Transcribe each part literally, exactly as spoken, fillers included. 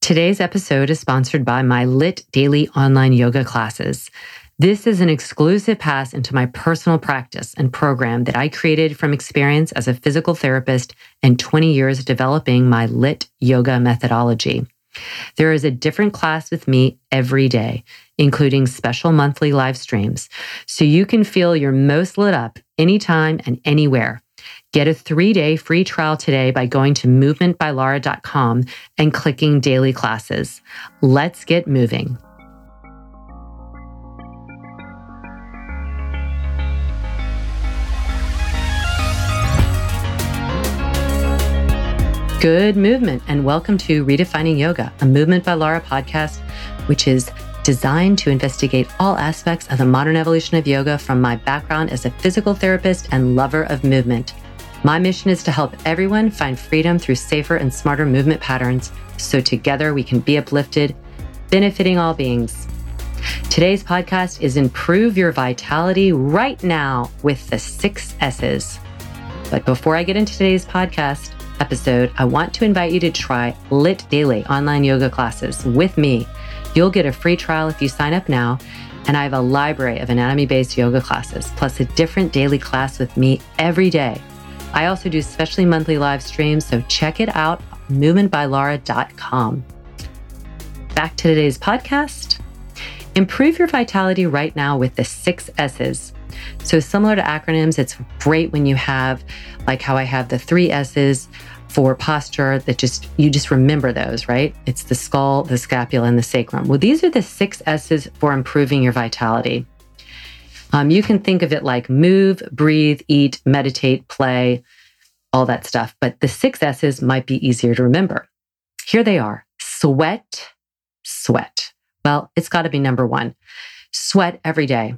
Today's episode is sponsored by my Lit Daily online yoga classes. This is an exclusive pass into my personal practice and program that I created from experience as a physical therapist and twenty years developing my Lit yoga methodology. There is a different class with me every day, including special monthly live streams, so you can feel your most lit up anytime and anywhere. Get a three-day free trial today by going to movement by lara dot com and clicking daily classes. Let's get moving. Good movement, and welcome to Redefining Yoga, a Movement by Lara podcast, which is designed to investigate all aspects of the modern evolution of yoga from my background as a physical therapist and lover of movement. My mission is to help everyone find freedom through safer and smarter movement patterns, so together we can be uplifted, benefiting all beings. Today's podcast is Improve Your Vitality Right Now with the six S's. But before I get into today's podcast episode, I want to invite you to try Lit Daily online yoga classes with me. You'll get a free trial if you sign up now, and I have a library of anatomy-based yoga classes, plus a different daily class with me every day. I also do specially monthly live streams, so check it out, movement by lara dot com. Back to today's podcast. Improve your vitality right now with the six S's. So similar to acronyms, it's great when you have, like how I have the three S's for posture, that just, you just remember those, right? It's the skull, the scapula, and the sacrum. Well, these are the six S's for improving your vitality. Um, you can think of it like move, breathe, eat, meditate, play, all that stuff. But the six S's might be easier to remember. Here they are. Sweat, sweat. Well, it's got to be number one. Sweat every day.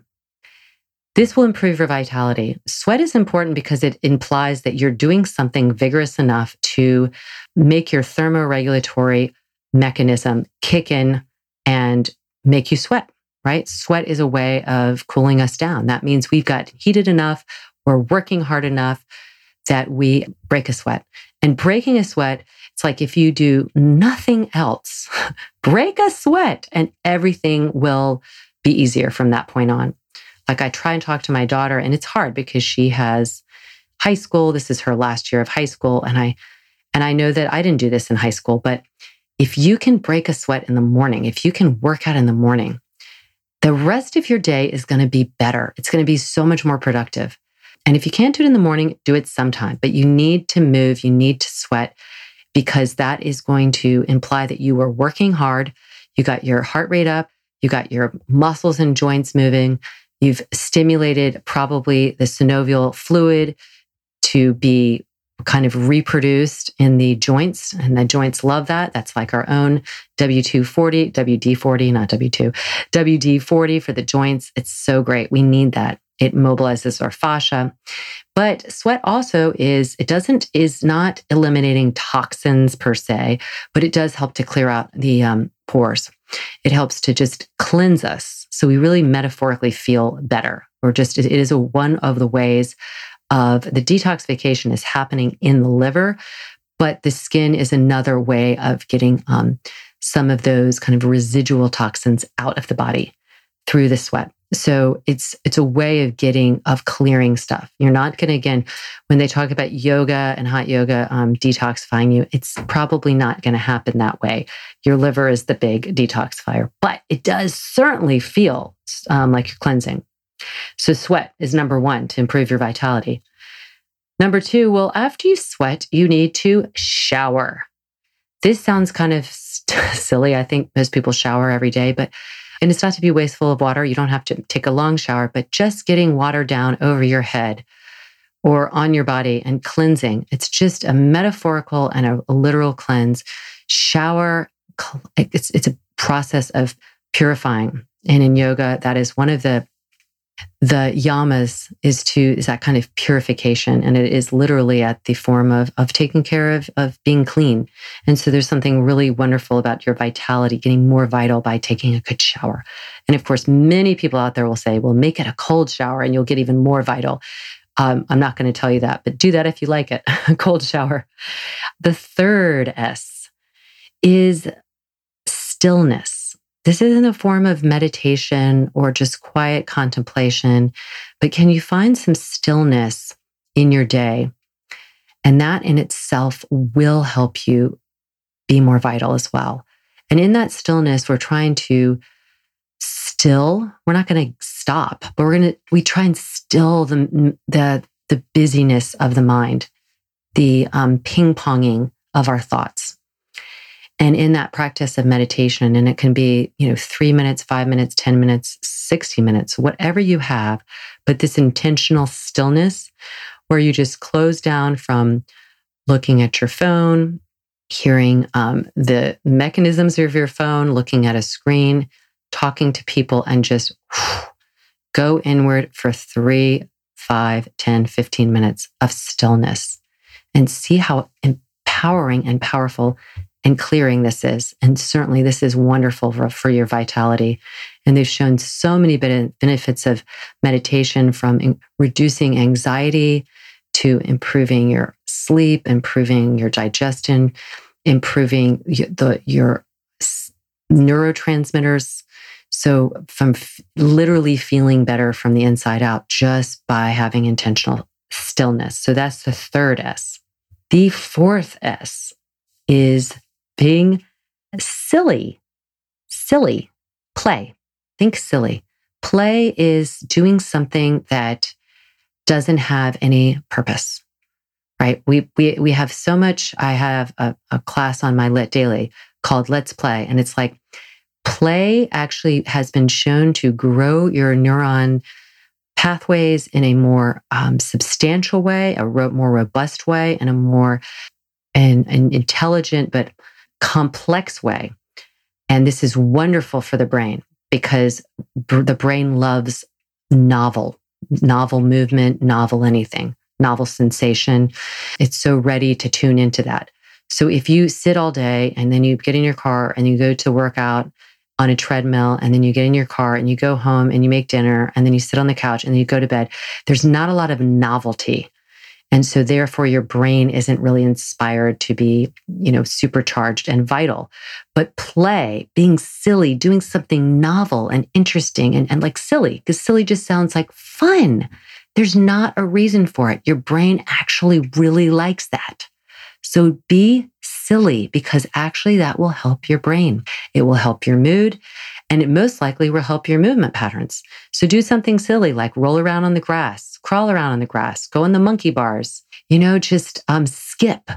This will improve your vitality. Sweat is important because it implies that you're doing something vigorous enough to make your thermoregulatory mechanism kick in and make you sweat. Right? Sweat is a way of cooling us down. That means we've got heated enough, we're working hard enough that we break a sweat. And breaking a sweat, it's like if you do nothing else, break a sweat and everything will be easier from that point on. Like I try and talk to my daughter, and it's hard because she has high school. This is her last year of high school. And I, and I know that I didn't do this in high school, but if you can break a sweat in the morning, if you can work out in the morning, the rest of your day is going to be better. It's going to be so much more productive. And if you can't do it in the morning, do it sometime. But you need to move, you need to sweat, because that is going to imply that you are working hard. You got your heart rate up, you got your muscles and joints moving. You've stimulated probably the synovial fluid to be kind of reproduced in the joints, and the joints love that. That's like our own W two forty, W D forty, not W two, W D forty for the joints. It's so great. We need that. It mobilizes our fascia. But sweat also is, it doesn't, is not eliminating toxins per se, but it does help to clear out the um, pores. It helps to just cleanse us. So we really metaphorically feel better, or just, it is a one of the ways of the detoxification is happening in the liver, but the skin is another way of getting um, some of those kind of residual toxins out of the body through the sweat. So it's it's a way of getting, of clearing stuff. You're not going to, again, when they talk about yoga and hot yoga um, detoxifying you, it's probably not going to happen that way. Your liver is the big detoxifier, but it does certainly feel um, like you're cleansing. So sweat is number one to improve your vitality. Number two, well, after you sweat, you need to shower. This sounds kind of silly. I think most people shower every day, but, and it's not to be wasteful of water. You don't have to take a long shower, but just getting water down over your head or on your body and cleansing. It's just a metaphorical and a, a literal cleanse. Shower, it's, it's a process of purifying. And in yoga, that is one of the The yamas is to, is that kind of purification. And it is literally at the form of, of taking care of, of being clean. And so there's something really wonderful about your vitality, getting more vital by taking a good shower. And of course, many people out there will say, well, make it a cold shower and you'll get even more vital. Um, I'm not going to tell you that, but do that if you like it, a cold shower. The third S is stillness. This isn't a form of meditation or just quiet contemplation, but can you find some stillness in your day? And that in itself will help you be more vital as well. And in that stillness, we're trying to still, we're not going to stop, but we're going to, we try and still the, the, the busyness of the mind, the um, ping-ponging of our thoughts. And in that practice of meditation, and it can be, you know, three minutes, five minutes, ten minutes, sixty minutes, whatever you have, but this intentional stillness where you just close down from looking at your phone, hearing um, the mechanisms of your phone, looking at a screen, talking to people, and just whew, go inward for three, five, ten, fifteen minutes of stillness and see how empowering and powerful and clearing this is. And certainly this is wonderful for, for your vitality. And they've shown so many benefits of meditation, from in, reducing anxiety to improving your sleep, improving your digestion, improving the, your neurotransmitters. So from f- literally feeling better from the inside out just by having intentional stillness. So that's the third S. The fourth S is being silly. Silly. Play. Think silly. Play is doing something that doesn't have any purpose, right? We we we have so much. I have a, a class on my Lit Daily called Let's Play. And it's like, play actually has been shown to grow your neuron pathways in a more um, substantial way, a ro- more robust way, and a more an, an intelligent but complex way. And this is wonderful for the brain because b- the brain loves novel, novel movement, novel anything, novel sensation. It's so ready to tune into that. So if you sit all day and then you get in your car and you go to work out on a treadmill, and then you get in your car and you go home and you make dinner, and then you sit on the couch and then you go to bed, there's not a lot of novelty. And so therefore your brain isn't really inspired to be, you know, supercharged and vital. But play, being silly, doing something novel and interesting and, and like silly, because silly just sounds like fun. There's not a reason for it. Your brain actually really likes that. So be silly, because actually that will help your brain. It will help your mood, and it most likely will help your movement patterns. So do something silly like roll around on the grass, crawl around on the grass, go in the monkey bars, you know, just um, skip.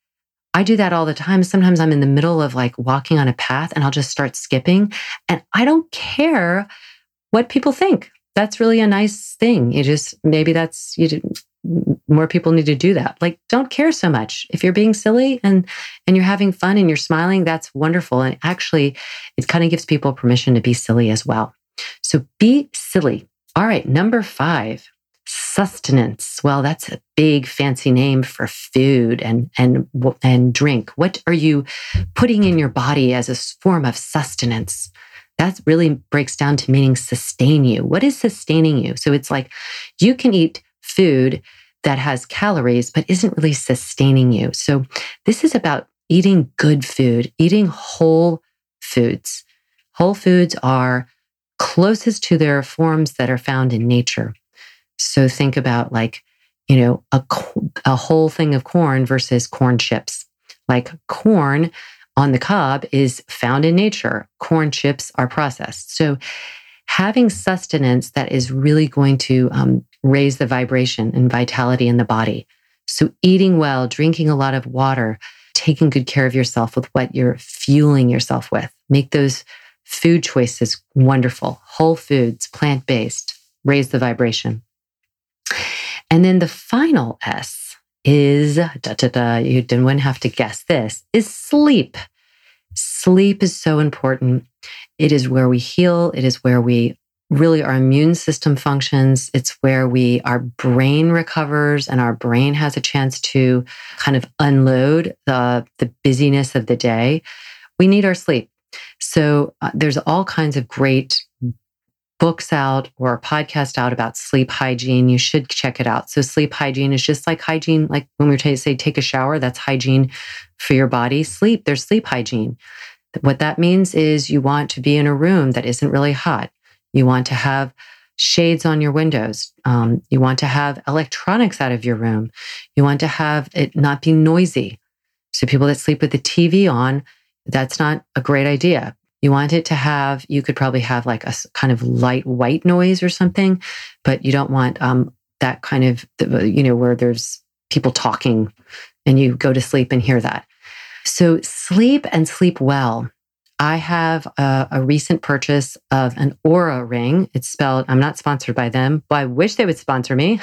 I do that all the time. Sometimes I'm in the middle of like walking on a path and I'll just start skipping, and I don't care what people think. That's really a nice thing. You just, maybe that's, you didn't, more people need to do that. Like, don't care so much. If you're being silly and, and you're having fun and you're smiling, that's wonderful. And actually, it kind of gives people permission to be silly as well. So be silly. All right. Number five, sustenance. Well, that's a big fancy name for food and, and, and drink. What are you putting in your body as a form of sustenance? That really breaks down to meaning sustain you. What is sustaining you? So it's like you can eat food that has calories, but isn't really sustaining you. So this is about eating good food, eating whole foods. Whole foods are closest to their forms that are found in nature. So think about like, you know, a, a whole thing of corn versus corn chips. Like corn on the cob is found in nature. Corn chips are processed. So having sustenance that is really going to um, raise the vibration and vitality in the body. So eating well, drinking a lot of water, taking good care of yourself with what you're fueling yourself with. Make those food choices wonderful. Whole foods, plant-based, raise the vibration. And then the final S is, da, da, da, you didn't have to guess this, is sleep. Sleep is so important. It is where we heal. It is where we really, our immune system functions. It's where we, our brain recovers and our brain has a chance to kind of unload the, the busyness of the day. We need our sleep. So uh, there's all kinds of great books out or a podcast out about sleep hygiene. You should check it out. So sleep hygiene is just like hygiene, like when we say take a shower, that's hygiene for your body. Sleep, there's sleep hygiene. What that means is you want to be in a room that isn't really hot. You want to have shades on your windows. Um, you want to have electronics out of your room. You want to have it not be noisy. So people that sleep with the T V on, that's not a great idea. You want it to have, you could probably have like a kind of light white noise or something, but you don't want um, that kind of, you know, where there's people talking and you go to sleep and hear that. So sleep and sleep well. I have a, a recent purchase of an Oura ring. It's spelled, I'm not sponsored by them, but I wish they would sponsor me.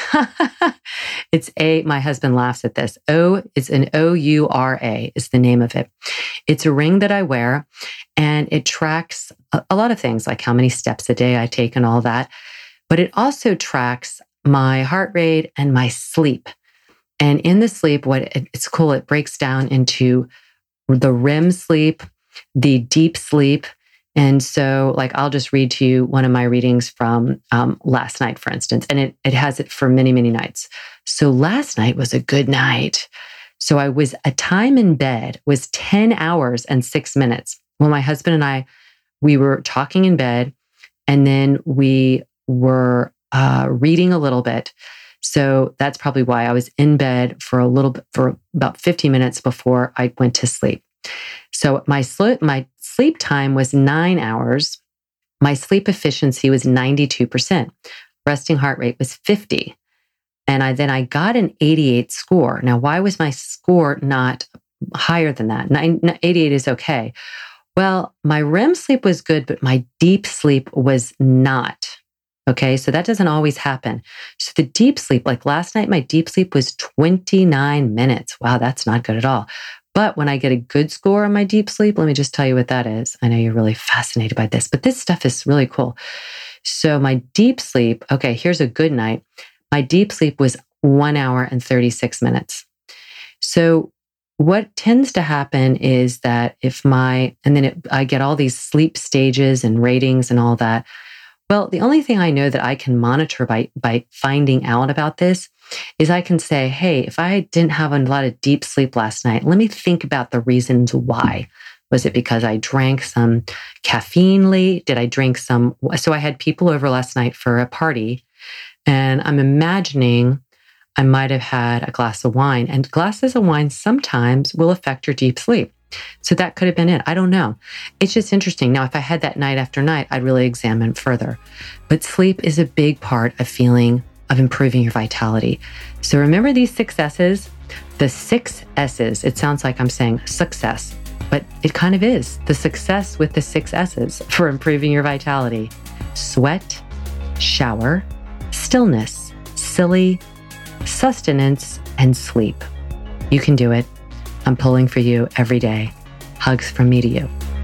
It's a, my husband laughs at this. O, it's an O U R A is the name of it. It's a ring that I wear and it tracks a, a lot of things like how many steps a day I take and all that. But it also tracks my heart rate and my sleep. And in the sleep, what it, it's cool, it breaks down into the R E M sleep, the deep sleep. And so like, I'll just read to you one of my readings from um, last night, for instance, and it, it has it for many, many nights. So last night was a good night. So I was, a time in bed was ten hours and six minutes. Well, my husband and I, we were talking in bed and then we were uh, reading a little bit. So that's probably why I was in bed for a little bit, for about fifty minutes before I went to sleep. So my sleep, my sleep time was nine hours. My sleep efficiency was ninety-two percent. Resting heart rate was fifty. And I then I got an eighty-eight score. Now, why was my score not higher than that? Nine, eighty-eight is okay. Well, my R E M sleep was good, but my deep sleep was not. Okay, so that doesn't always happen. So the deep sleep, like last night, my deep sleep was twenty-nine minutes. Wow, that's not good at all. But when I get a good score on my deep sleep, let me just tell you what that is. I know you're really fascinated by this, but this stuff is really cool. So my deep sleep, okay, here's a good night. My deep sleep was one hour and thirty-six minutes. So what tends to happen is that if my, and then it, I get all these sleep stages and ratings and all that. Well, the only thing I know that I can monitor by, by finding out about this is I can say, hey, if I didn't have a lot of deep sleep last night, let me think about the reasons why. Was it because I drank some caffeine late? Did I drink some? So I had people over last night for a party, and I'm imagining I might have had a glass of wine, and glasses of wine sometimes will affect your deep sleep. So that could have been it. I don't know. It's just interesting. Now, if I had that night after night, I'd really examine further. But sleep is a big part of feeling, of improving your vitality. So remember these six S's, the six S's. It sounds like I'm saying success, but it kind of is the success with the six S's for improving your vitality. Sweat, shower, stillness, silly, sustenance, and sleep. You can do it. I'm pulling for you every day. Hugs from me to you.